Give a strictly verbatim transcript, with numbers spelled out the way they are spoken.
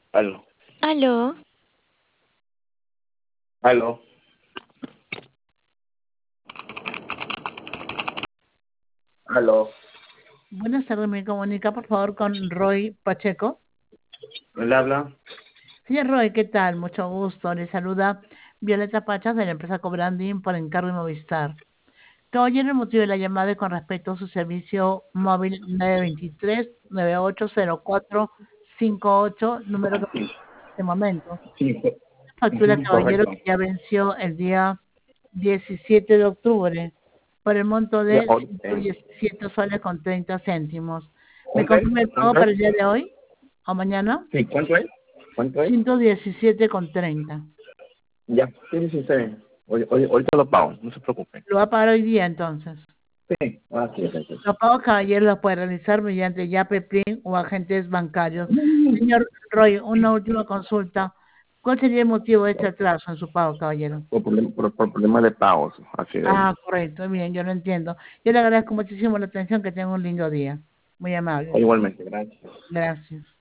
Aló, Aló, aló, aló. Buenas tardes, me comunica por favor con Roy Pacheco. ¿Le habla? Señor Roy, ¿qué tal? Mucho gusto. Le saluda Violeta Pachas de la empresa Cobranding por encargo de Movistar. Caballero, el motivo de la llamada es con respecto a su servicio móvil nueve dos tres, nueve ocho cero cuatro cinco ocho, número que en este momento. Sí, Factura, ujú, caballero, correcto. que ya venció el día diecisiete de octubre por el monto Ya, de o- ciento eh, diecisiete soles con treinta céntimos. ¿Me ¿Cuánto es? confirma el pago ¿Cuánto es? para el día de hoy o mañana? Sí, ¿cuánto es? ¿Cuánto es? ciento diecisiete con treinta. Ya, sí, sí, está bien. Hoy, hoy, ahorita lo pago, no se preocupe. Lo va a pagar hoy día entonces. Sí, así es, entonces. Los pagos, caballero, los puede realizar mediante Yape, Plin o agentes bancarios. Señor Roy, una última consulta. ¿Cuál sería el motivo de este atraso en su pago, caballero? Por, problem- por, por problemas de pagos, así es. Ah, correcto, bien, yo lo entiendo. Yo le agradezco muchísimo la atención, que tenga un lindo día. Muy amable. Igualmente, gracias. Gracias.